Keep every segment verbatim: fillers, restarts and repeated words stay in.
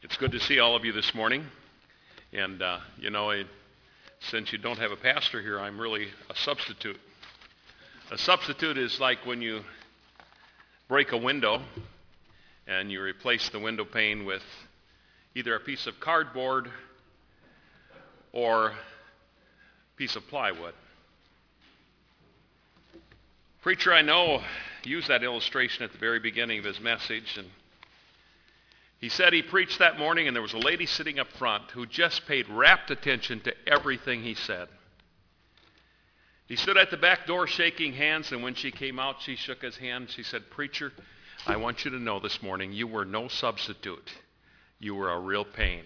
It's good to see all of you this morning. And, uh, you know, I, since you don't have a pastor here, I'm really a substitute. A substitute is like when you break a window and you replace the window pane with either a piece of cardboard or a piece of plywood. Preacher I know used that illustration at the very beginning of his message, and he said he preached that morning and there was a lady sitting up front who just paid rapt attention to everything he said. He stood at the back door shaking hands, and when she came out, she shook his hand. She said, "Preacher, I want you to know this morning you were no substitute. You were a real pain."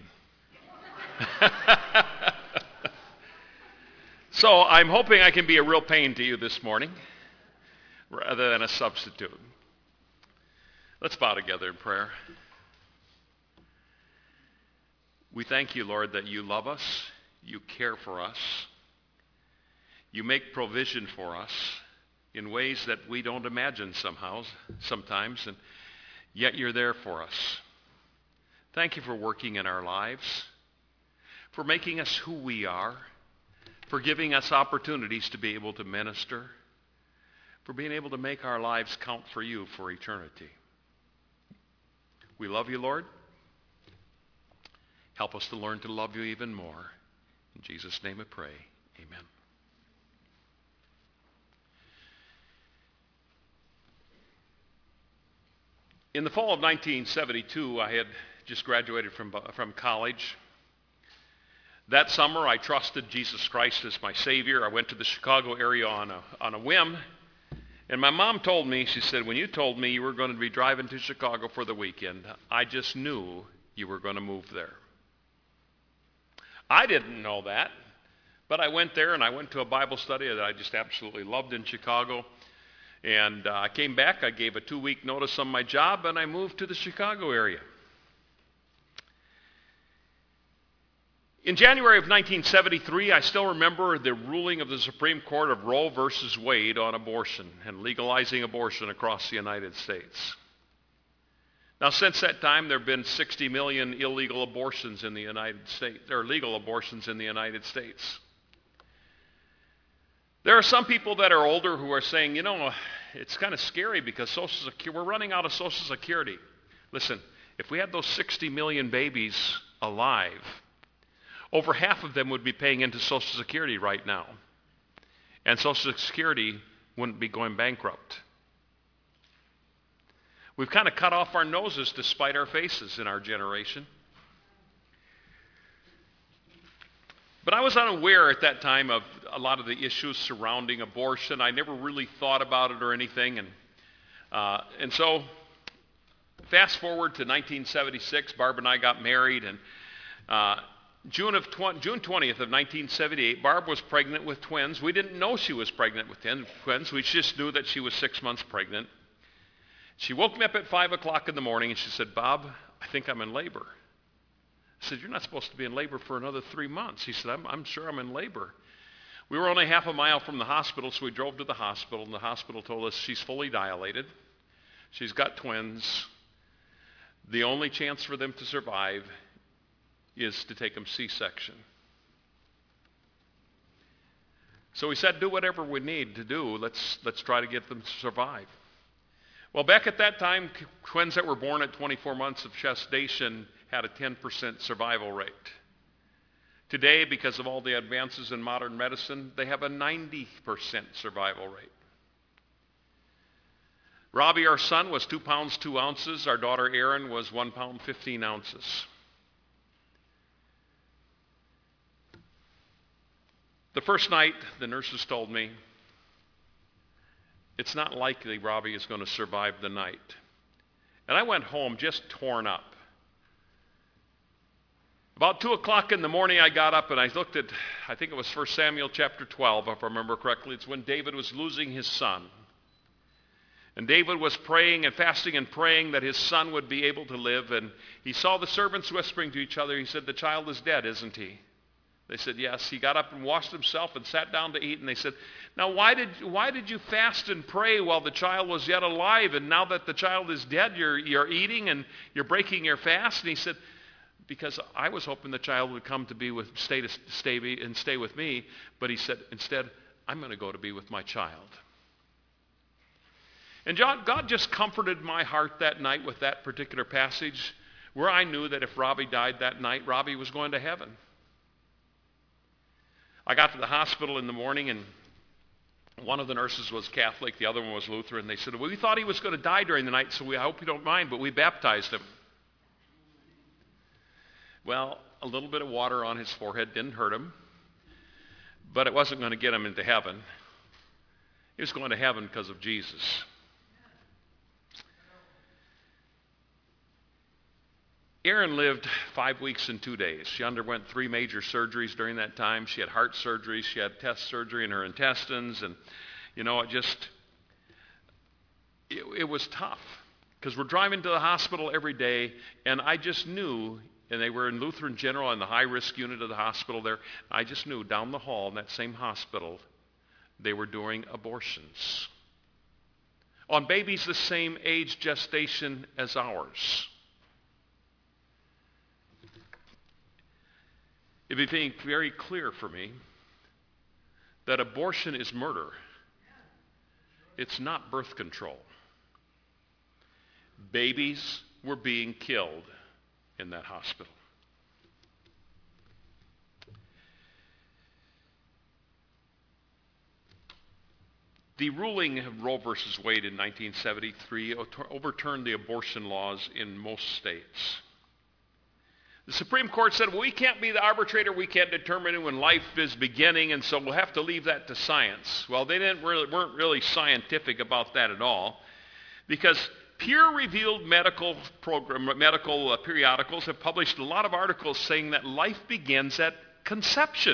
So I'm hoping I can be a real pain to you this morning rather than a substitute. Let's bow together in prayer. We thank you, Lord, that you love us, you care for us, you make provision for us in ways that we don't imagine somehow, sometimes, and yet you're there for us. Thank you for working in our lives, for making us who we are, for giving us opportunities to be able to minister, for being able to make our lives count for you for eternity. We love you, Lord. Help us to learn to love you even more. In Jesus' name I pray. Amen. In the fall of nineteen seventy-two, I had just graduated from, from college. That summer, I trusted Jesus Christ as my Savior. I went to the Chicago area on a, on a whim. And my mom told me, she said, when you told me you were going to be driving to Chicago for the weekend, I just knew you were going to move there. I didn't know that, but I went there and I went to a Bible study that I just absolutely loved in Chicago. And uh, I came back, I gave a two-week notice on my job, and I moved to the Chicago area. In January of nineteen seventy-three, I still remember the ruling of the Supreme Court of Roe versus Wade on abortion and legalizing abortion across the United States. Now, since that time, there have been sixty million illegal abortions in the United States, or legal abortions in the United States. There are some people that are older who are saying, you know, it's kind of scary because Social Security, we're running out of Social Security. Listen, if we had those sixty million babies alive, over half of them would be paying into Social Security right now. And Social Security wouldn't be going bankrupt. We've kind of cut off our noses to spite our faces in our generation. But I was unaware at that time of a lot of the issues surrounding abortion. I never really thought about it or anything. And, uh, and so, fast forward to nineteen seventy-six, Barb and I got married, and uh, June of tw- June twentieth of nineteen seventy-eight, Barb was pregnant with twins. We didn't know she was pregnant with ten twins. We just knew that she was six months pregnant. She woke me up at five o'clock in the morning and she said, "Bob, I think I'm in labor." I said, "You're not supposed to be in labor for another three months." He said, I'm, I'm sure I'm in labor. We were only half a mile from the hospital, so we drove to the hospital, and the hospital told us she's fully dilated. She's got twins. The only chance for them to survive is to take them C-section. So we said, do whatever we need to do. Let's, let's try to get them to survive. Well, back at that time, twins that were born at twenty-four months of gestation had a ten percent survival rate. Today, because of all the advances in modern medicine, they have a ninety percent survival rate. Robbie, our son, was two pounds, two ounces. Our daughter, Erin, was one pound, fifteen ounces. The first night, the nurses told me, it's not likely Robbie is going to survive the night. And I went home just torn up. About two o'clock in the morning, I got up and I looked at, I think it was First Samuel chapter twelve, if I remember correctly. It's when David was losing his son. And David was praying and fasting and praying that his son would be able to live. And he saw the servants whispering to each other. He said, "The child is dead, isn't he?" They said, "Yes." He got up and washed himself and sat down to eat. And they said, "Now why did why did you fast and pray while the child was yet alive? And now that the child is dead, you're, you're eating and you're breaking your fast?" And he said, because I was hoping the child would come to be with, stay to stay and stay with me, but he said, instead, I'm going to go to be with my child. And God, God just comforted my heart that night with that particular passage, where I knew that if Robbie died that night, Robbie was going to heaven. I got to the hospital in the morning, and one of the nurses was Catholic, the other one was Lutheran. They said, well, we thought he was going to die during the night, so we, I hope you don't mind, but we baptized him. Well, a little bit of water on his forehead didn't hurt him, but it wasn't going to get him into heaven. He was going to heaven because of Jesus. Erin lived five weeks and two days. She underwent three major surgeries during that time. She had heart surgery. She had test surgery in her intestines. And, you know, it just, it, it was tough. Because we're driving to the hospital every day, and I just knew, and they were in Lutheran General in the high-risk unit of the hospital there, I just knew down the hall in that same hospital, they were doing abortions on babies the same age gestation as ours. It became very clear for me that abortion is murder. It's not birth control. Babies were being killed in that hospital. The ruling of Roe versus Wade in nineteen seventy-three overturned the abortion laws in most states. The Supreme Court said, well, we can't be the arbitrator. We can't determine when life is beginning, and so we'll have to leave that to science. Well, they didn't really, weren't really scientific about that at all, because peer-reviewed medical program, medical uh, periodicals have published a lot of articles saying that life begins at conception.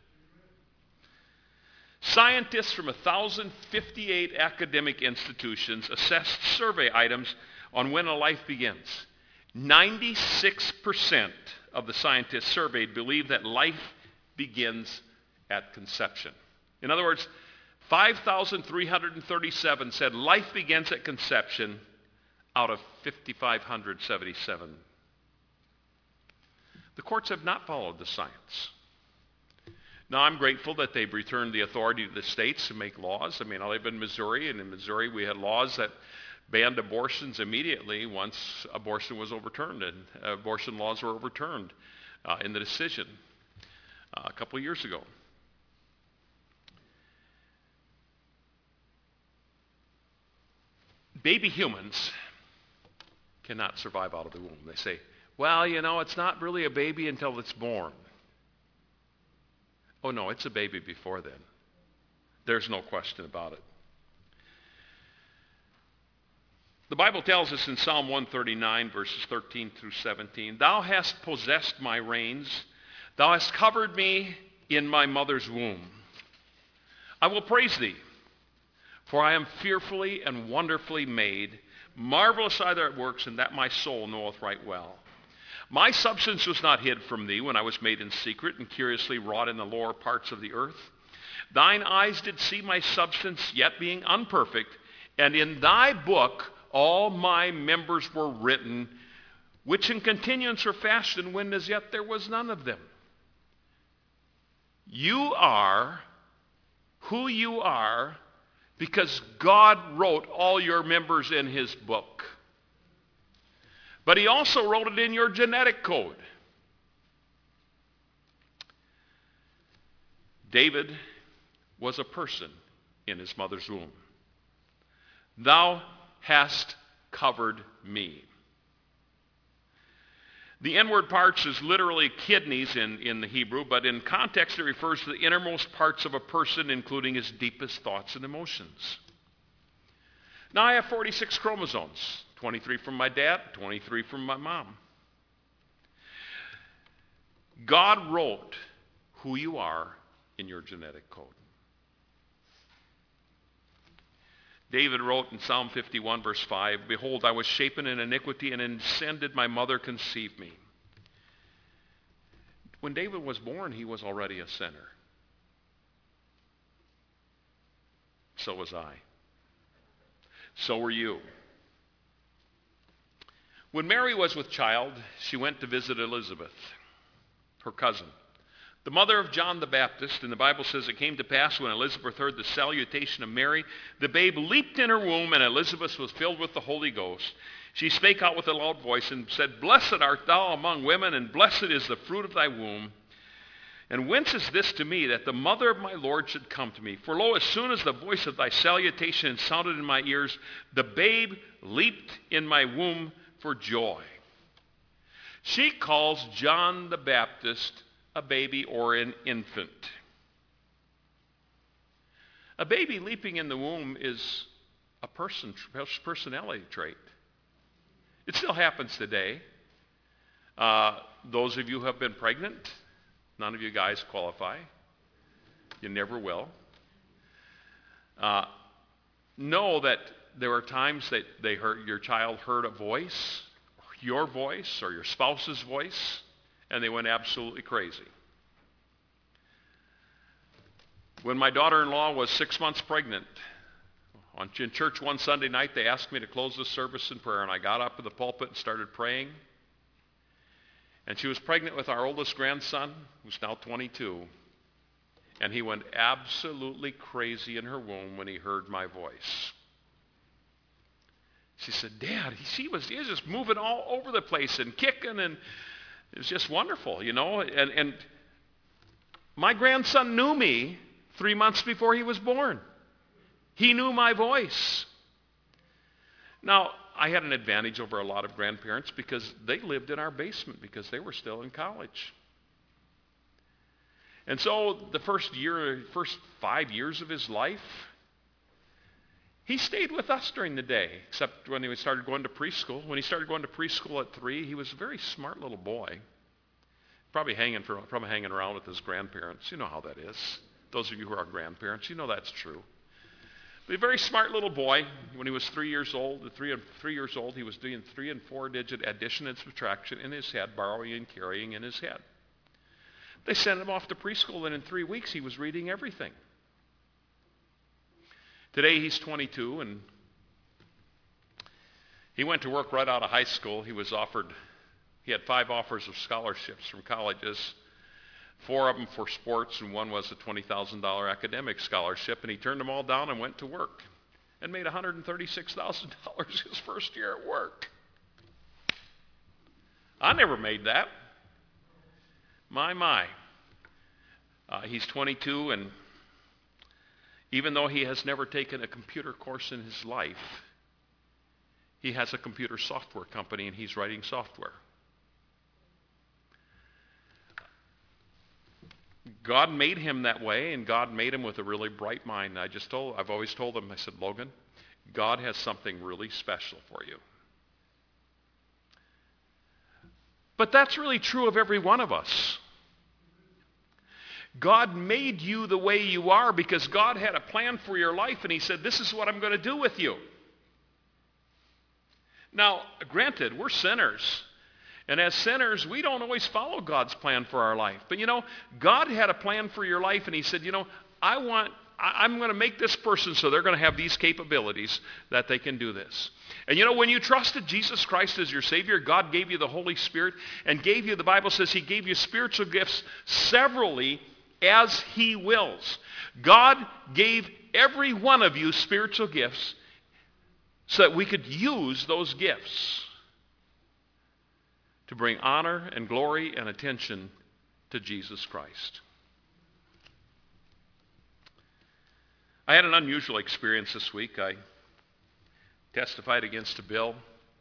Scientists from one thousand fifty-eight academic institutions assessed survey items on when a life begins. ninety-six percent of the scientists surveyed believe that life begins at conception. In other words, five thousand three hundred thirty-seven said life begins at conception out of five thousand five hundred seventy-seven. The courts have not followed the science. Now, I'm grateful that they've returned the authority to the states to make laws. I mean, I live in Missouri, and in Missouri we had laws that banned abortions immediately once abortion was overturned, and abortion laws were overturned uh, in the decision uh, a couple of years ago. Baby humans cannot survive out of the womb. They say, well, you know, it's not really a baby until it's born. Oh, no, it's a baby before then. There's no question about it. The Bible tells us in Psalm one thirty-nine, verses thirteen through seventeen, thou hast possessed my reins, thou hast covered me in my mother's womb. I will praise thee, for I am fearfully and wonderfully made. Marvelous are thy works, and that my soul knoweth right well. My substance was not hid from thee when I was made in secret and curiously wrought in the lower parts of the earth. Thine eyes did see my substance, yet being unperfect, and in thy book all my members were written, which in continuance were fashioned when as yet there was none of them. You are who you are because God wrote all your members in his book. But he also wrote it in your genetic code. David was a person in his mother's womb. Thou hast covered me. The inward parts is literally kidneys in, in the Hebrew, but in context it refers to the innermost parts of a person, including his deepest thoughts and emotions. Now I have forty-six chromosomes, twenty-three from my dad, twenty-three from my mom. God wrote who you are in your genetic code. David wrote in Psalm fifty-one, verse five, behold, I was shapen in iniquity, and in sin did my mother conceive me. When David was born, he was already a sinner. So was I. So were you. When Mary was with child, she went to visit Elizabeth, her cousin, the mother of John the Baptist. And the Bible says it came to pass when Elizabeth heard the salutation of Mary, the babe leaped in her womb, and Elizabeth was filled with the Holy Ghost. She spake out with a loud voice and said, Blessed art thou among women, and blessed is the fruit of thy womb. And whence is this to me, that the mother of my Lord should come to me? For lo, as soon as the voice of thy salutation sounded in my ears, the babe leaped in my womb for joy. She calls John the Baptist a baby or an infant. A baby leaping in the womb is a person personality trait. It still happens today. Uh, those of you who have been pregnant, none of you guys qualify. You never will. Uh, know that there are times that they heard, your child heard a voice, your voice or your spouse's voice, and they went absolutely crazy. When my daughter-in-law was six months pregnant, in church one Sunday night, they asked me to close the service in prayer, and I got up in the pulpit and started praying. And she was pregnant with our oldest grandson, who's now twenty-two, and he went absolutely crazy in her womb when he heard my voice. She said, Dad, she was, he was just moving all over the place and kicking, and it was just wonderful, you know. And, and my grandson knew me three months before he was born. He knew my voice. Now, I had an advantage over a lot of grandparents because they lived in our basement because they were still in college. And so the first year, first five years of his life, he stayed with us during the day, except when he started going to preschool. When he started going to preschool at three, he was a very smart little boy. Probably hanging, for, probably hanging around with his grandparents. You know how that is. Those of you who are grandparents, you know that's true. But a very smart little boy. When he was three years old, at three, three years old, he was doing three and four digit addition and subtraction in his head, borrowing and carrying in his head. They sent him off to preschool, and in three weeks he was reading everything. Today he's twenty-two, and he went to work right out of high school. He was offered, he had five offers of scholarships from colleges, four of them for sports, and one was a twenty thousand dollars academic scholarship, and he turned them all down and went to work and made one hundred thirty-six thousand dollars his first year at work. I never made that. My, my. Uh, he's twenty-two, and even though he has never taken a computer course in his life, he has a computer software company, and he's writing software. God made him that way, and God made him with a really bright mind. I just told, I've always told him, I said, Logan, God has something really special for you. But that's really true of every one of us. God made you the way you are because God had a plan for your life, and he said, this is what I'm going to do with you. Now, granted, we're sinners. And as sinners, we don't always follow God's plan for our life. But you know, God had a plan for your life, and he said, you know, I want, I, I'm going to make this person so they're going to have these capabilities that they can do this. And you know, when you trusted Jesus Christ as your Savior, God gave you the Holy Spirit and gave you, the Bible says, he gave you spiritual gifts severally as he wills. God gave every one of you spiritual gifts so that we could use those gifts to bring honor and glory and attention to Jesus Christ. I had an unusual experience this week. I testified against a bill,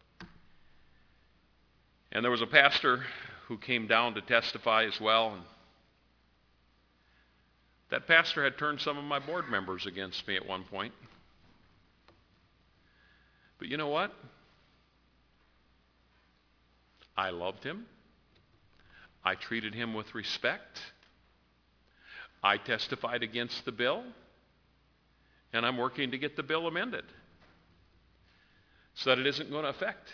and there was a pastor who came down to testify as well. And that pastor had turned some of my board members against me at one point. But you know what? I loved him. I treated him with respect. I testified against the bill. And I'm working to get the bill amended so that it isn't going to affect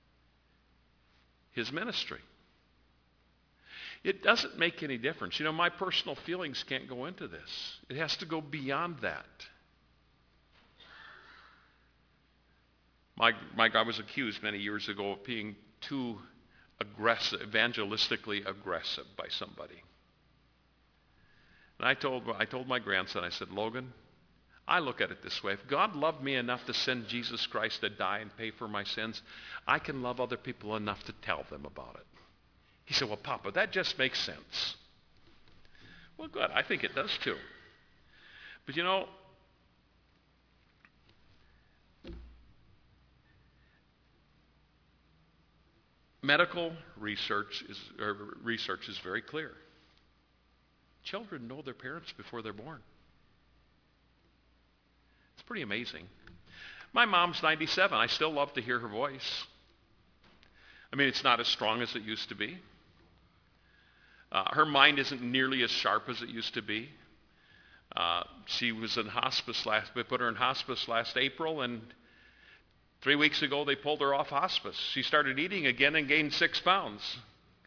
his ministry. It doesn't make any difference. You know, my personal feelings can't go into this. It has to go beyond that. My, my, I was accused many years ago of being too aggressive, evangelistically aggressive by somebody. And I told, I told my grandson, I said, Logan, I look at it this way. If God loved me enough to send Jesus Christ to die and pay for my sins, I can love other people enough to tell them about it. He said, well, Papa, that just makes sense. Well, good. I think it does too. But you know, medical research is, or research is very clear. Children know their parents before they're born. It's pretty amazing. My mom's ninety-seven. I still love to hear her voice. I mean, it's not as strong as it used to be. Uh, her mind isn't nearly as sharp as it used to be. Uh, she was in hospice last, we put her in hospice last April, and three weeks ago they pulled her off hospice. She started eating again and gained six pounds.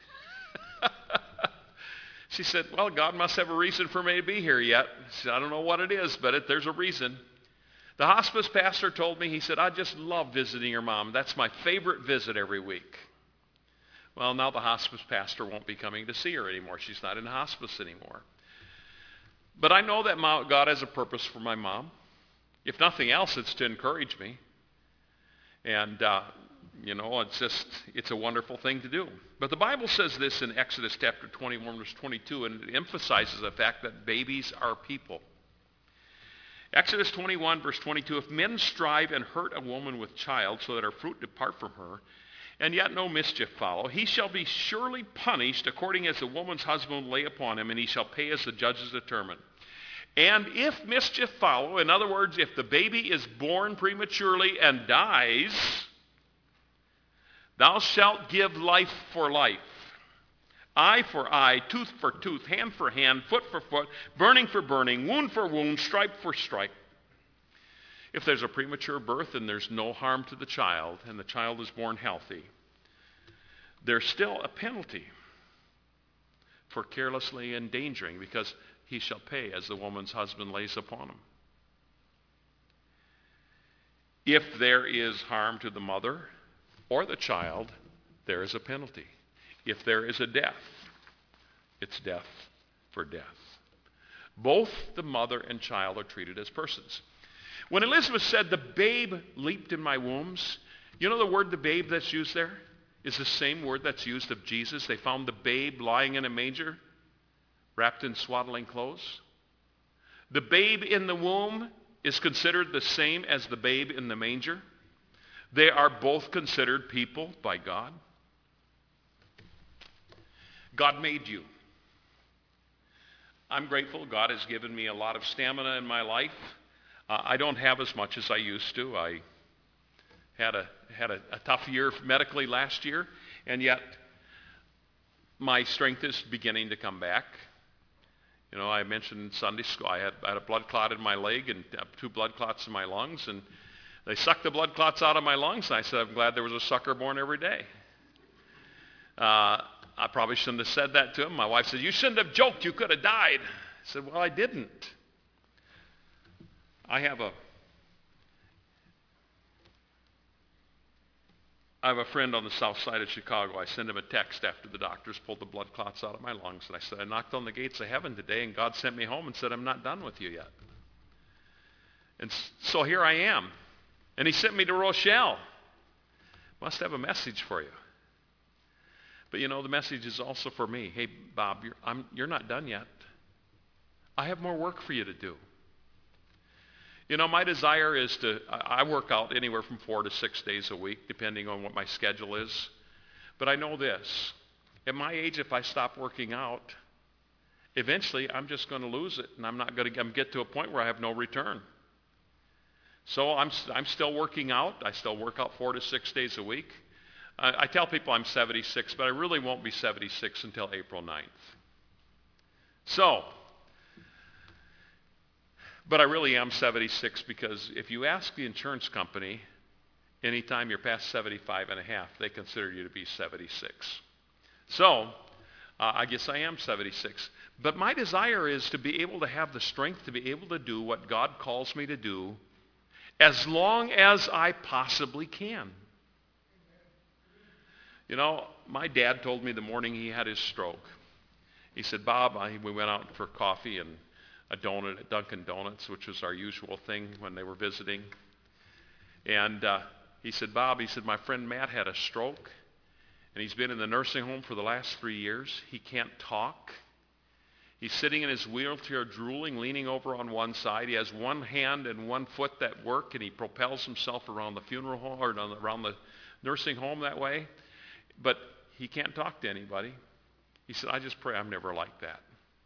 She said, well, God must have a reason for me to be here yet. She said, I don't know what it is, but it, there's a reason. The hospice pastor told me, he said, I just love visiting your mom. That's my favorite visit every week. Well, now the hospice pastor won't be coming to see her anymore. She's not in hospice anymore. But I know that God has a purpose for my mom. If nothing else, it's to encourage me. And, uh, you know, it's just, it's a wonderful thing to do. But the Bible says this in Exodus chapter twenty-one, verse twenty-two, and it emphasizes the fact that babies are people. Exodus twenty-one, verse twenty-two, if men strive and hurt a woman with child so that her fruit depart from her, and yet no mischief follow, he shall be surely punished according as the woman's husband lay upon him, and he shall pay as the judges determine. And if mischief follow, in other words, if the baby is born prematurely and dies, thou shalt give life for life, eye for eye, tooth for tooth, hand for hand, foot for foot, burning for burning, wound for wound, stripe for stripe. If there's a premature birth and there's no harm to the child, and the child is born healthy, there's still a penalty for carelessly endangering, because he shall pay as the woman's husband lays upon him. If there is harm to the mother or the child, there is a penalty. If there is a death, it's death for death. Both the mother and child are treated as persons. When Elizabeth said, the babe leaped in my wombs, you know the word the babe that's used there is the same word that's used of Jesus. They found the babe lying in a manger, wrapped in swaddling clothes. The babe in the womb is considered the same as the babe in the manger. They are both considered people by God. God made you. I'm grateful God has given me a lot of stamina in my life. Uh, I don't have as much as I used to. I had a had a, a tough year medically last year, and yet my strength is beginning to come back. You know, I mentioned in Sunday school I had, I had a blood clot in my leg and two blood clots in my lungs, and they sucked the blood clots out of my lungs, and I said, I'm glad there was a sucker born every day. Uh, I probably shouldn't have said that to him. My wife said, you shouldn't have joked. You could have died. I said, well, I didn't. I have a I have a friend on the south side of Chicago. I sent him a text after the doctors pulled the blood clots out of my lungs, and I said, I knocked on the gates of heaven today, and God sent me home and said, I'm not done with you yet. And so here I am. And he sent me to Rochelle. Must have a message for you. But you know, the message is also for me. Hey, Bob, you're, I'm, you're not done yet. I have more work for you to do. You know, my desire is to, I work out anywhere from four to six days a week, depending on what my schedule is. But I know this. At my age, if I stop working out, eventually I'm just going to lose it, and I'm not going to get to a point where I have no return. So I'm, I'm still working out. I still work out four to six days a week. I, I tell people I'm seventy-six, but I really won't be seventy-six until April ninth. So, but I really am seventy-six, because if you ask the insurance company, anytime you're past seventy-five and a half, they consider you to be seventy-six. So, uh, I guess I am seventy-six. But my desire is to be able to have the strength to be able to do what God calls me to do as long as I possibly can. You know, my dad told me the morning he had his stroke. He said, Bob, I, we went out for coffee and a donut at Dunkin' Donuts, which was our usual thing when they were visiting. And uh, he said, Bob, he said, my friend Matt had a stroke, and he's been in the nursing home for the last three years. He can't talk. He's sitting in his wheelchair, drooling, leaning over on one side. He has one hand and one foot that work, and he propels himself around the funeral home or around the nursing home that way. But he can't talk to anybody. He said, I just pray I'm never like that.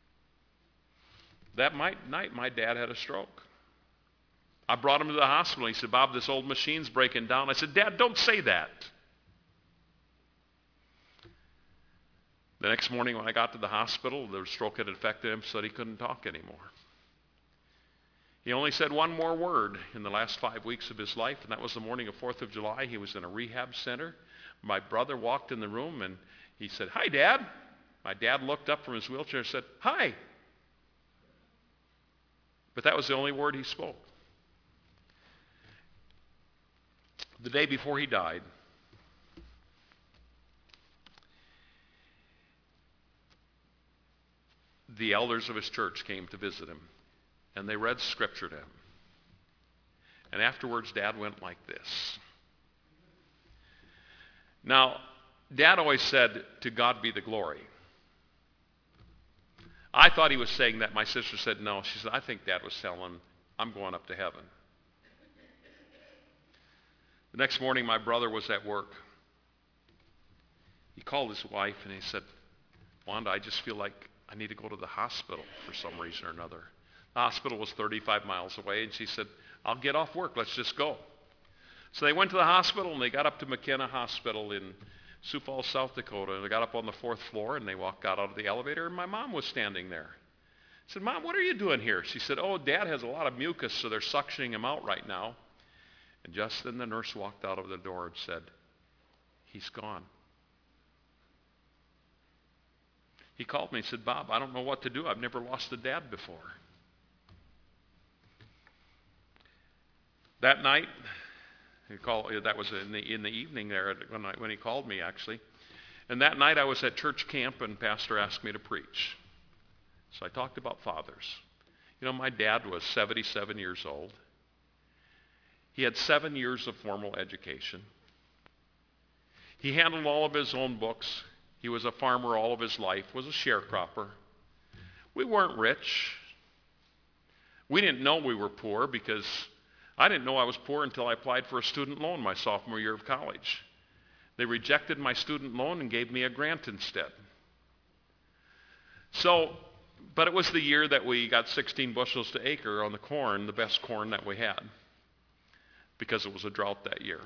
That night, my dad had a stroke. I brought him to the hospital. He said, Bob, this old machine's breaking down. I said, Dad, don't say that. The next morning when I got to the hospital, the stroke had affected him so that he couldn't talk anymore. He only said one more word in the last five weeks of his life, and that was the morning of fourth of July. He was in a rehab center. My brother walked in the room, and he said, Hi, Dad. My dad looked up from his wheelchair and said, Hi. But that was the only word he spoke. The day before he died, the elders of his church came to visit him, and they read scripture to him. And afterwards, Dad went like this. Now, Dad always said, to God be the glory. I thought he was saying that. My sister said no. She said, I think Dad was telling, I'm going up to heaven. The next morning, my brother was at work. He called his wife and he said, Wanda, I just feel like I need to go to the hospital for some reason or another. The hospital was thirty-five miles away, and she said, I'll get off work. Let's just go. So they went to the hospital, and they got up to McKenna Hospital in Sioux Falls, South Dakota. And they got up on the fourth floor, and they walked out of the elevator, and my mom was standing there. I said, Mom, what are you doing here? She said, oh, Dad has a lot of mucus, so they're suctioning him out right now. And just then the nurse walked out of the door and said, he's gone. He called me and said, Bob, I don't know what to do. I've never lost a dad before. That night, he called, that was in the, in the evening there when, I, when he called me, actually. And that night I was at church camp, and Pastor asked me to preach. So I talked about fathers. You know, my dad was seventy-seven years old. He had seven years of formal education. He handled all of his own books. He was a farmer all of his life, was a sharecropper. We weren't rich. We didn't know we were poor because I didn't know I was poor until I applied for a student loan my sophomore year of college. They rejected my student loan and gave me a grant instead. So, but it was the year that we got sixteen bushels to acre on the corn, the best corn that we had, because it was a drought that year.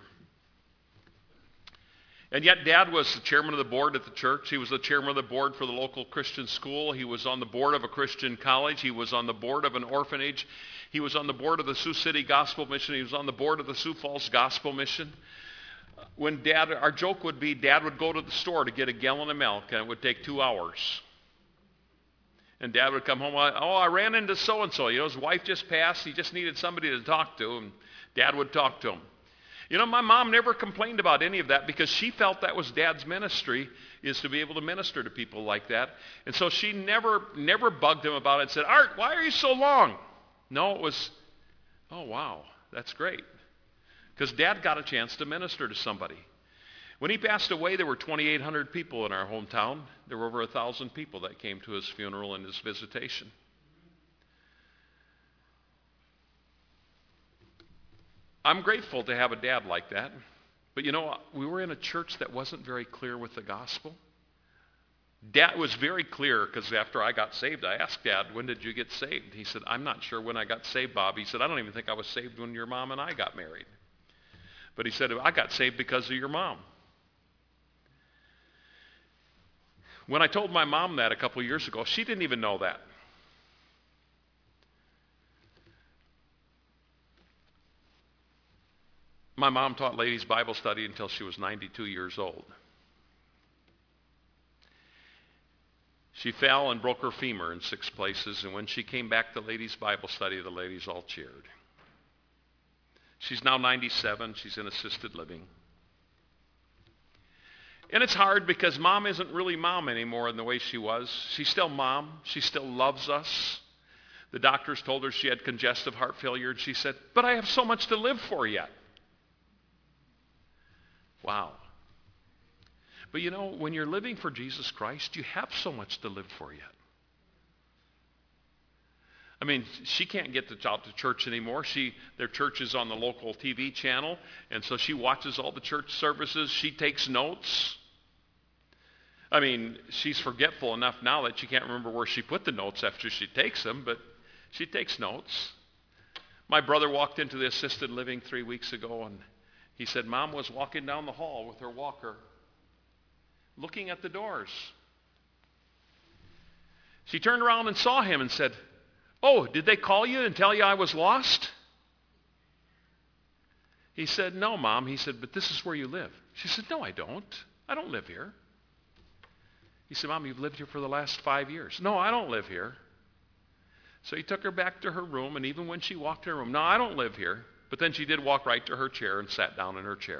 And yet Dad was the chairman of the board at the church. He was the chairman of the board for the local Christian school. He was on the board of a Christian college. He was on the board of an orphanage. He was on the board of the Sioux City Gospel Mission. He was on the board of the Sioux Falls Gospel Mission. When Dad, our joke would be, Dad would go to the store to get a gallon of milk, and it would take two hours. And Dad would come home, oh, I ran into so-and-so. You know, his wife just passed. He just needed somebody to talk to, and Dad would talk to him. You know, my mom never complained about any of that because she felt that was Dad's ministry, is to be able to minister to people like that. And so she never, never bugged him about it and said, Art, why are you so long? No, it was, oh, wow, that's great. Because Dad got a chance to minister to somebody. When he passed away, there were twenty-eight hundred people in our hometown. There were over one thousand people that came to his funeral and his visitation. I'm grateful to have a dad like that. But you know, we were in a church that wasn't very clear with the gospel. Dad was very clear because after I got saved, I asked Dad, when did you get saved? He said, I'm not sure when I got saved, Bob. He said, I don't even think I was saved when your mom and I got married. But he said, I got saved because of your mom. When I told my mom that a couple years ago, she didn't even know that. My mom taught ladies Bible study until she was ninety-two years old. She fell and broke her femur in six places, and when she came back to ladies Bible study, the ladies all cheered. She's now ninety-seven. She's in assisted living. And it's hard because mom isn't really mom anymore in the way she was. She's still mom. She still loves us. The doctors told her she had congestive heart failure, and she said, but I have so much to live for yet. Wow. But you know, when you're living for Jesus Christ, you have so much to live for yet. I mean, she can't get to, out to church anymore. She, their church is on the local T V channel, and so she watches all the church services. She takes notes. I mean, she's forgetful enough now that she can't remember where she put the notes after she takes them, but she takes notes. My brother walked into the assisted living three weeks ago, and he said, Mom was walking down the hall with her walker, looking at the doors. She turned around and saw him and said, oh, did they call you and tell you I was lost? He said, no, Mom. He said, but this is where you live. She said, no, I don't. I don't live here. He said, Mom, you've lived here for the last five years. No, I don't live here. So he took her back to her room, and even when she walked in her room, no, I don't live here. But then she did walk right to her chair and sat down in her chair.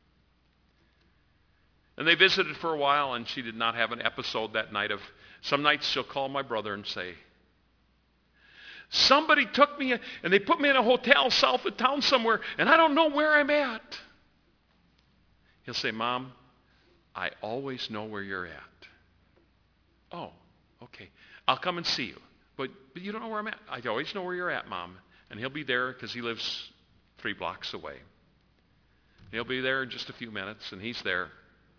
And they visited for a while, and she did not have an episode that night of, some nights she'll call my brother and say, somebody took me and they put me in a hotel south of town somewhere, and I don't know where I'm at. He'll say, Mom, I always know where you're at. Oh, okay. I'll come and see you. But, but you don't know where I'm at. I always know where you're at, Mom. And he'll be there because he lives three blocks away. He'll be there in just a few minutes, and he's there.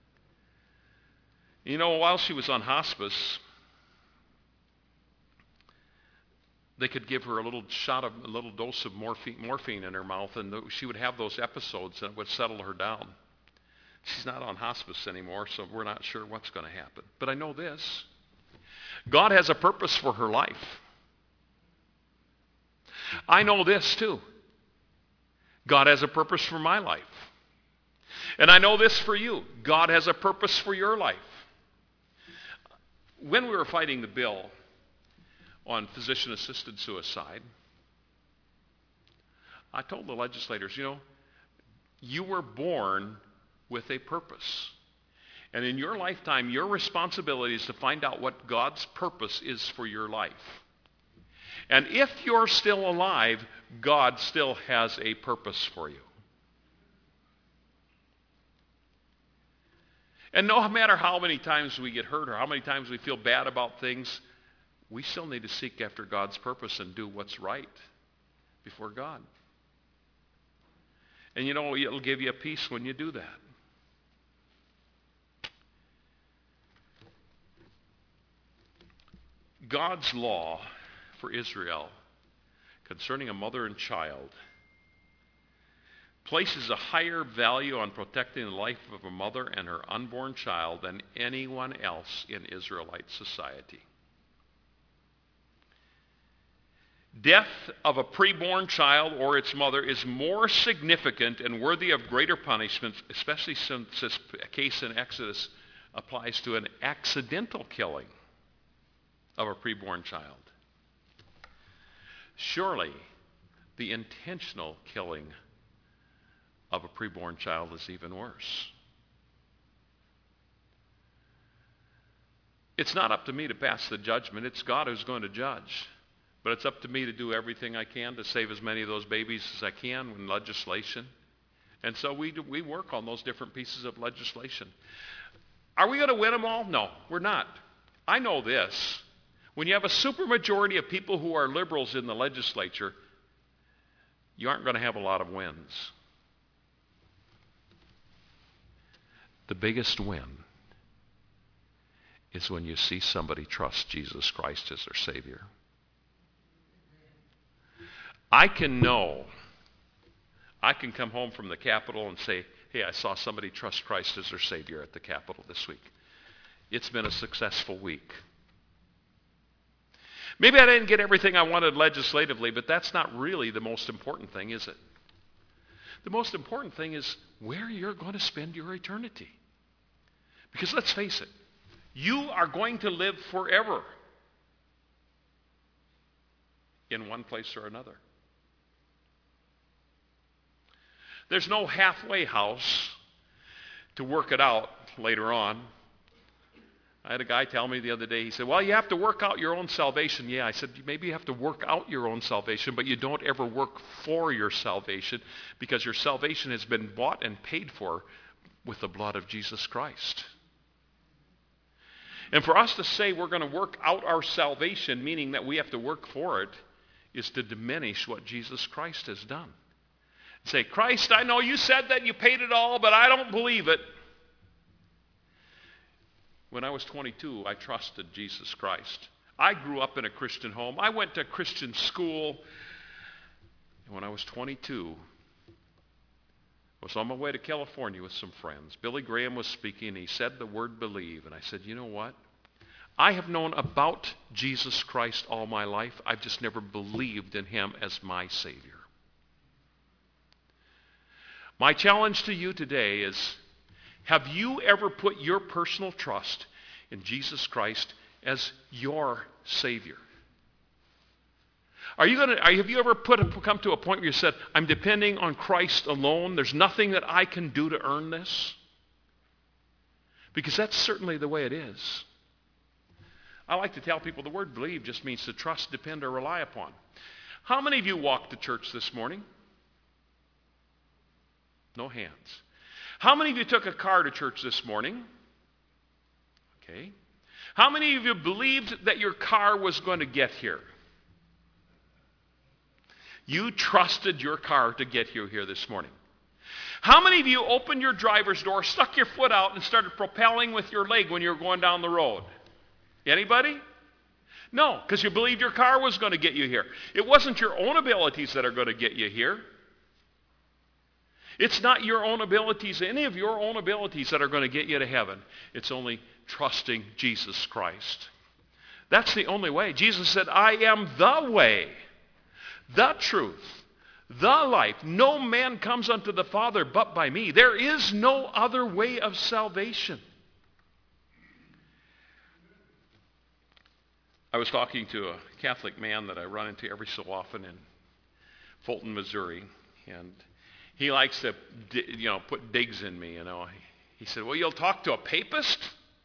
You know, while she was on hospice, they could give her a little shot of, a little dose of morphine, morphine in her mouth, and she would have those episodes, and it would settle her down. She's not on hospice anymore, so we're not sure what's going to happen. But I know this. God has a purpose for her life. I know this too. God has a purpose for my life. And I know this for you. God has a purpose for your life. When we were fighting the bill on physician-assisted suicide, I told the legislators, you know, you were born with a purpose. And in your lifetime, your responsibility is to find out what God's purpose is for your life. And if you're still alive, God still has a purpose for you. And no matter how many times we get hurt or how many times we feel bad about things, we still need to seek after God's purpose and do what's right before God. And you know, it'll give you a peace when you do that. God's law for Israel concerning a mother and child places a higher value on protecting the life of a mother and her unborn child than anyone else in Israelite society. Death of a preborn child or its mother is more significant and worthy of greater punishment, especially since this case in Exodus applies to an accidental killing of a preborn child. Surely, the intentional killing of a preborn child is even worse. It's not up to me to pass the judgment. It's God who's going to judge. But it's up to me to do everything I can to save as many of those babies as I can in legislation. And so we do, we work on those different pieces of legislation. Are we going to win them all? No, we're not. I know this. When you have a supermajority of people who are liberals in the legislature, you aren't going to have a lot of wins. The biggest win is when you see somebody trust Jesus Christ as their Savior. I can know, I can come home from the Capitol and say, hey, I saw somebody trust Christ as their Savior at the Capitol this week. It's been a successful week. Maybe I didn't get everything I wanted legislatively, but that's not really the most important thing, is it? The most important thing is where you're going to spend your eternity. Because let's face it, you are going to live forever in one place or another. There's no halfway house to work it out later on. I had a guy tell me the other day, he said, well, you have to work out your own salvation. Yeah, I said, maybe you have to work out your own salvation, but you don't ever work for your salvation because your salvation has been bought and paid for with the blood of Jesus Christ. And for us to say we're going to work out our salvation, meaning that we have to work for it, is to diminish what Jesus Christ has done. Say, Christ, I know you said that you paid it all, but I don't believe it. When I was twenty-two, I trusted Jesus Christ. I grew up in a Christian home. I went to Christian school. And when I was twenty-two, I was on my way to California with some friends. Billy Graham was speaking, and he said the word believe. And I said, you know what? I have known about Jesus Christ all my life. I've just never believed in him as my Savior. My challenge to you today is, have you ever put your personal trust in Jesus Christ as your Savior? Are you going to? Have you ever put a, come to a point where you said, "I'm depending on Christ alone. There's nothing that I can do to earn this"? Because that's certainly the way it is. I like to tell people the word believe just means to trust, depend, or rely upon. How many of you walked to church this morning? No hands. How many of you took a car to church this morning? Okay. How many of you believed that your car was going to get here? You trusted your car to get you here this morning. How many of you opened your driver's door, stuck your foot out, and started propelling with your leg when you were going down the road? Anybody? No, because you believed your car was going to get you here. It wasn't your own abilities that are going to get you here. It's not your own abilities, any of your own abilities that are going to get you to heaven. It's only trusting Jesus Christ. That's the only way. Jesus said, I am the way, the truth, the life. No man comes unto the Father but by me. There is no other way of salvation. I was talking to a Catholic man that I run into every so often in Fulton, Missouri, and he likes to, you know, put digs in me, you know. He said, well, you'll talk to a papist?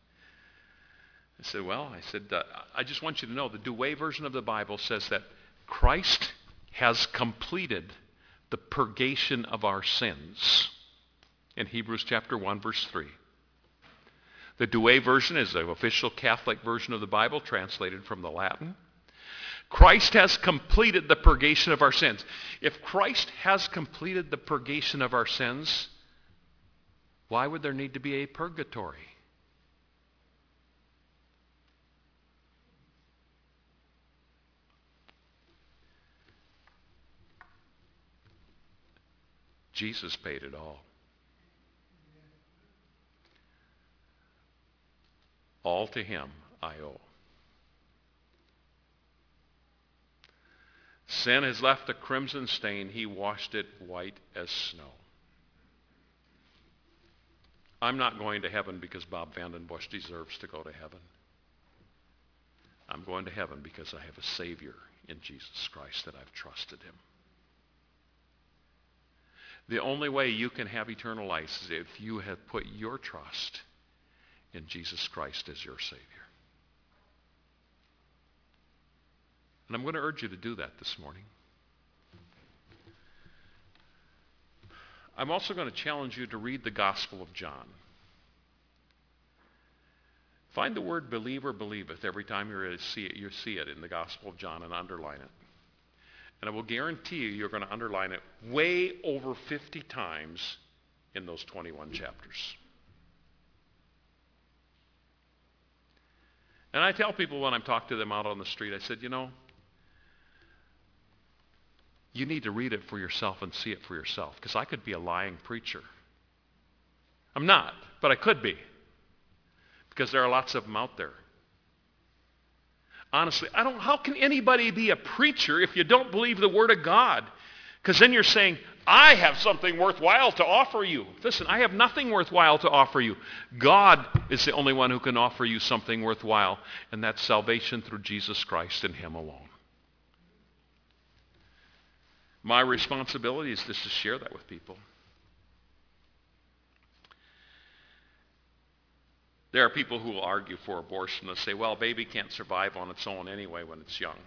I said, well, I said, uh, I just want you to know the Douay version of the Bible says that Christ has completed the purgation of our sins in Hebrews chapter one, verse three. The Douay version is the official Catholic version of the Bible, translated from the Latin. Christ has completed the purgation of our sins. If Christ has completed the purgation of our sins, why would there need to be a purgatory? Jesus paid it all. All to him I owe. Sin has left a crimson stain. He washed it white as snow. I'm not going to heaven because Bob Vandenbush deserves to go to heaven. I'm going to heaven because I have a Savior in Jesus Christ that I've trusted him. The only way you can have eternal life is if you have put your trust in Jesus Christ as your Savior. And I'm going to urge you to do that this morning. I'm also going to challenge you to read the Gospel of John. Find the word believe or believeth every time you see it, you see it in the Gospel of John and underline it. And I will guarantee you you're going to underline it way over fifty times in those twenty-one chapters. And I tell people when I'm talking to them out on the street, I said, you know, you need to read it for yourself and see it for yourself, because I could be a lying preacher. I'm not, but I could be, because there are lots of them out there. Honestly, I don't. How can anybody be a preacher if you don't believe the Word of God? Because then you're saying, I have something worthwhile to offer you. Listen, I have nothing worthwhile to offer you. God is the only one who can offer you something worthwhile, and that's salvation through Jesus Christ and him alone. My responsibility is just to share that with people. There are people who will argue for abortion and say, well, a baby can't survive on its own anyway when it's young.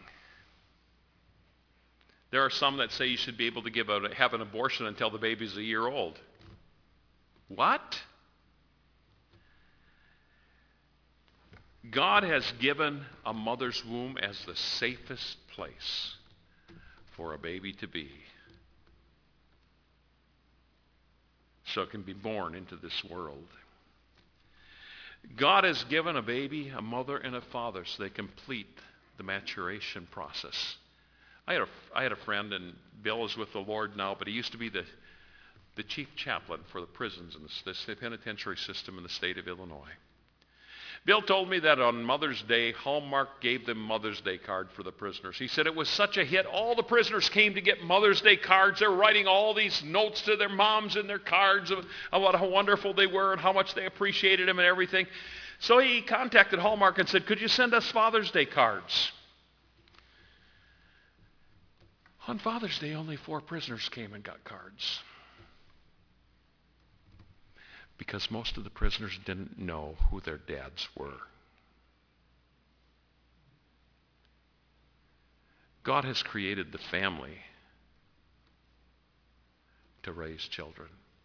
There are some that say you should be able to give a, have an abortion until the baby's a year old. What? God has given a mother's womb as the safest place for a baby to be, so it can be born into this world. God has given a baby a mother and a father so they complete the maturation process. I had a, I had a friend, and Bill is with the Lord now, but he used to be the, the chief chaplain for the prisons in the, the penitentiary system in the state of Illinois. Bill told me that on Mother's Day, Hallmark gave them Mother's Day card for the prisoners. He said it was such a hit. All the prisoners came to get Mother's Day cards. They were writing all these notes to their moms in their cards of, about how wonderful they were and how much they appreciated them and everything. So he contacted Hallmark and said, could you send us Father's Day cards? On Father's Day, only four prisoners came and got cards, because most of the prisoners didn't know who their dads were. God has created the family to raise children.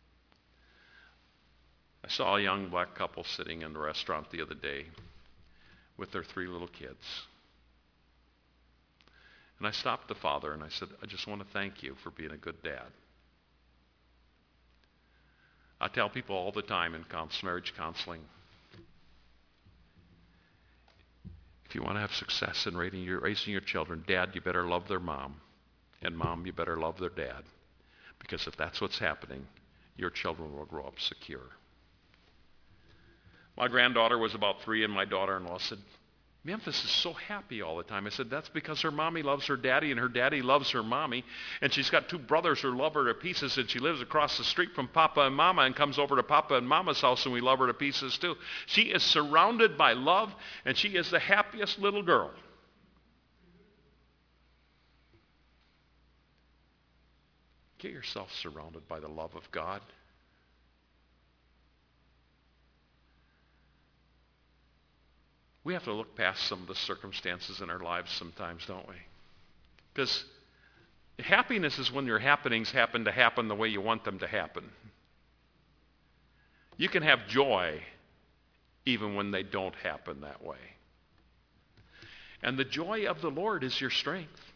I saw a young black couple sitting in the restaurant the other day with their three little kids. And I stopped the father and I said, I just want to thank you for being a good dad. I tell people all the time in marriage counseling, if you want to have success in raising your, raising your children, dad, you better love their mom, and mom, you better love their dad. Because if that's what's happening, your children will grow up secure. My granddaughter was about three, and my daughter-in-law said, Memphis is so happy all the time. I said, that's because her mommy loves her daddy and her daddy loves her mommy. And she's got two brothers who love her to pieces, and she lives across the street from Papa and Mama and comes over to Papa and Mama's house, and we love her to pieces too. She is surrounded by love, and she is the happiest little girl. Get yourself surrounded by the love of God. We have to look past some of the circumstances in our lives sometimes, don't we? Because happiness is when your happenings happen to happen the way you want them to happen. You can have joy even when they don't happen that way. And the joy of the Lord is your strength.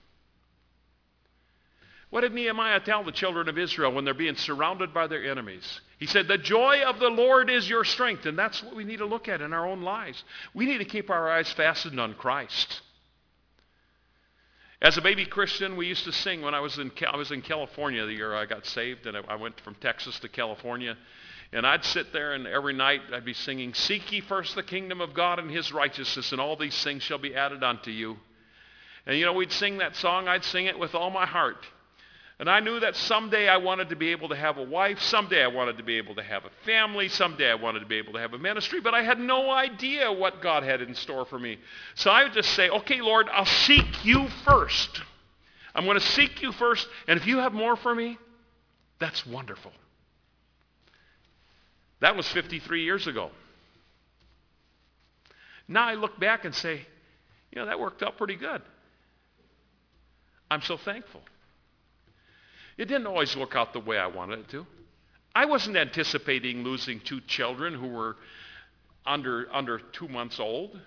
What did Nehemiah tell the children of Israel when they're being surrounded by their enemies? He said, the joy of the Lord is your strength. And that's what we need to look at in our own lives. We need to keep our eyes fastened on Christ. As a baby Christian, we used to sing when I was in, I was in California the year I got saved, and I went from Texas to California. And I'd sit there, and every night I'd be singing, seek ye first the kingdom of God and his righteousness, and all these things shall be added unto you. And you know, we'd sing that song. I'd sing it with all my heart. And I knew that someday I wanted to be able to have a wife. Someday I wanted to be able to have a family. Someday I wanted to be able to have a ministry. But I had no idea what God had in store for me. So I would just say, okay, Lord, I'll seek you first. I'm going to seek you first. And if you have more for me, that's wonderful. That was fifty-three years ago. Now I look back and say, you know, that worked out pretty good. I'm so thankful. It didn't always work out the way I wanted it to. I wasn't anticipating losing two children who were under, under two months old.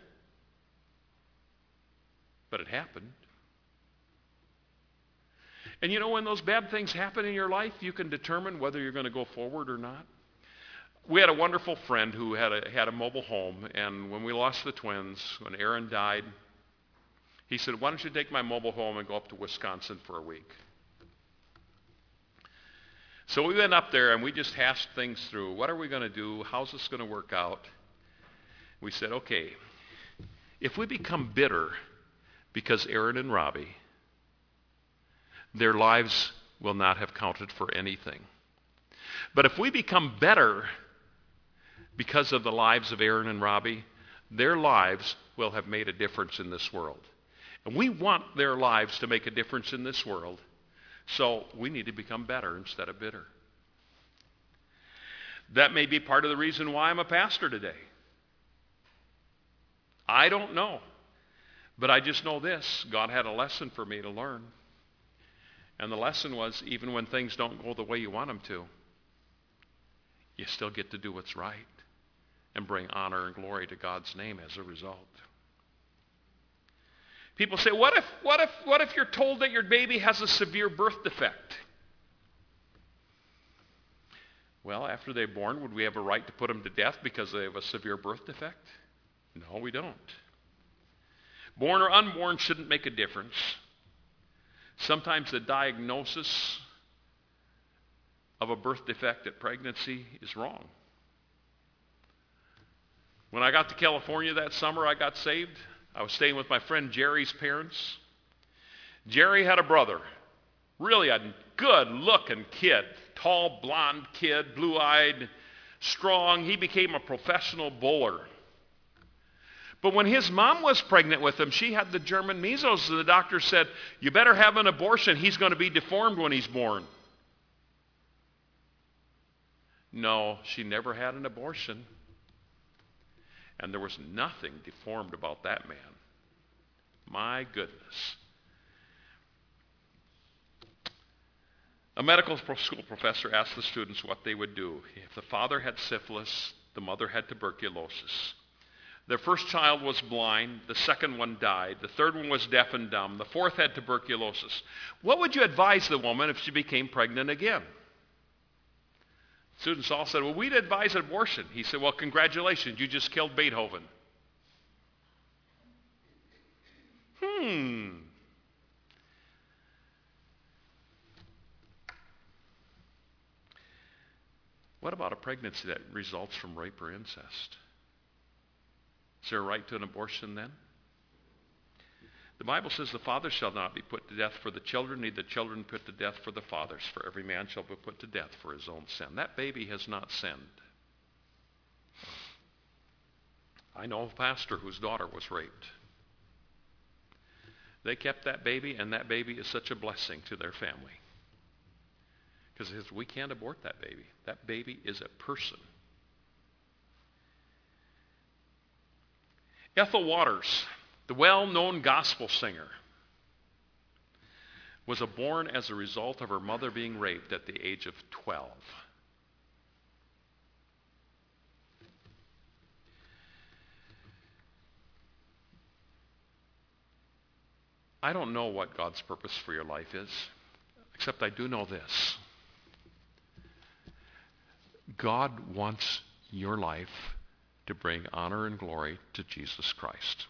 But it happened. And you know, when those bad things happen in your life, you can determine whether you're going to go forward or not. We had a wonderful friend who had a, had a mobile home, and when we lost the twins, when Aaron died, he said, why don't you take my mobile home and go up to Wisconsin for a week? So we went up there and we just hashed things through. What are we going to do? How's this going to work out? We said, okay, if we become bitter because Aaron and Robbie, their lives will not have counted for anything. But if we become better because of the lives of Aaron and Robbie, their lives will have made a difference in this world. And we want their lives to make a difference in this world. So we need to become better instead of bitter. That may be part of the reason why I'm a pastor today. I don't know. But I just know this. God had a lesson for me to learn. And the lesson was, even when things don't go the way you want them to, you still get to do what's right and bring honor and glory to God's name as a result. People say, what if, what if, what if you're told that your baby has a severe birth defect? Well, after they're born, would we have a right to put them to death because they have a severe birth defect? No, we don't. Born or unborn shouldn't make a difference. Sometimes the diagnosis of a birth defect at pregnancy is wrong. When I got to California that summer, I got saved. I was staying with my friend Jerry's parents. Jerry had a brother, really a good-looking kid, tall, blonde kid, blue-eyed, strong. He became a professional bowler. But when his mom was pregnant with him, she had the German measles, and the doctor said, you better have an abortion. He's going to be deformed when he's born. No, she never had an abortion. And there was nothing deformed about that man. My goodness. A medical school professor asked the students what they would do. If the father had syphilis, the mother had tuberculosis. Their first child was blind. The second one died. The third one was deaf and dumb. The fourth had tuberculosis. What would you advise the woman if she became pregnant again? Students all said, well, we'd advise abortion. He said, well, congratulations. You just killed Beethoven. Hmm. What about a pregnancy that results from rape or incest? Is there a right to an abortion then? The Bible says the father shall not be put to death for the children, neither the children put to death for the fathers. For every man shall be put to death for his own sin. That baby has not sinned. I know a pastor whose daughter was raped. They kept that baby, and that baby is such a blessing to their family. Because we can't abort that baby. That baby is a person. Ethel Waters, the well-known gospel singer, was born as a result of her mother being raped at the age of twelve. I don't know what God's purpose for your life is, except I do know this. God wants your life to bring honor and glory to Jesus Christ.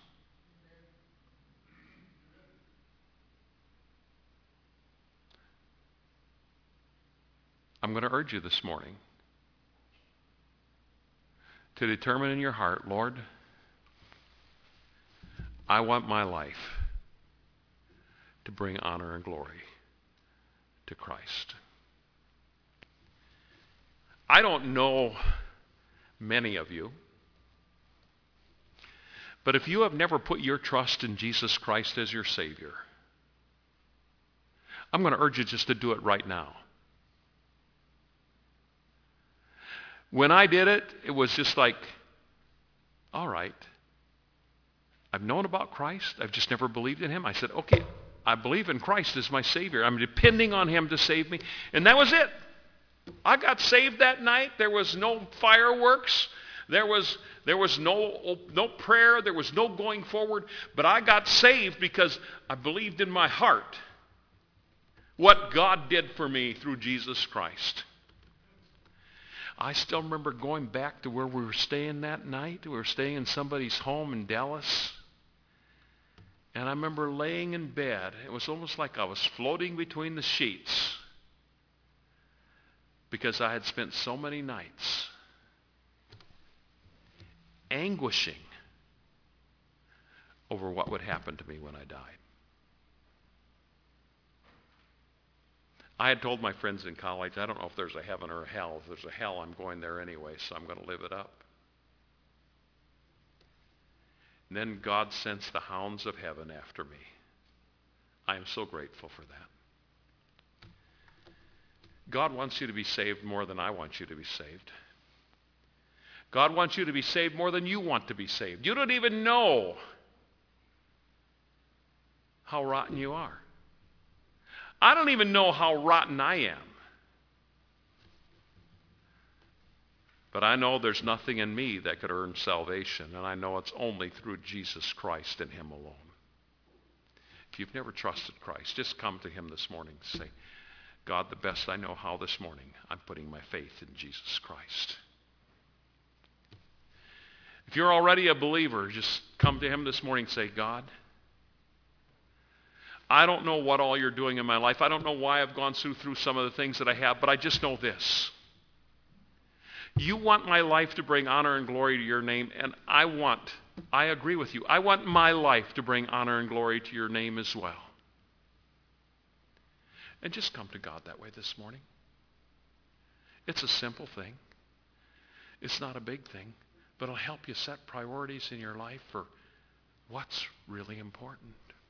I'm going to urge you this morning to determine in your heart, Lord, I want my life to bring honor and glory to Christ. I don't know many of you, but if you have never put your trust in Jesus Christ as your Savior, I'm going to urge you just to do it right now. When I did it, it was just like, all right, I've known about Christ. I've just never believed in Him. I said, okay, I believe in Christ as my Savior. I'm depending on Him to save me. And that was it. I got saved that night. There was no fireworks. There was, there was no, no prayer. There was no going forward. But I got saved because I believed in my heart what God did for me through Jesus Christ. I still remember going back to where we were staying that night. We were staying in somebody's home in Dallas. And I remember laying in bed. It was almost like I was floating between the sheets because I had spent so many nights anguishing over what would happen to me when I died. I had told my friends in college, I don't know if there's a heaven or a hell. If there's a hell, I'm going there anyway, so I'm going to live it up. And then God sends the hounds of heaven after me. I am so grateful for that. God wants you to be saved more than I want you to be saved. God wants you to be saved more than you want to be saved. You don't even know how rotten you are. I don't even know how rotten I am. But I know there's nothing in me that could earn salvation, and I know it's only through Jesus Christ and him alone. If you've never trusted Christ, just come to him this morning and say, God, the best I know how this morning, I'm putting my faith in Jesus Christ. If you're already a believer, just come to him this morning and say, God, I don't know what all you're doing in my life. I don't know why I've gone through, through some of the things that I have, but I just know this. You want my life to bring honor and glory to your name, and I want, I agree with you, I want my life to bring honor and glory to your name as well. And just come to God that way this morning. It's a simple thing. It's not a big thing, but it'll help you set priorities in your life for what's really important.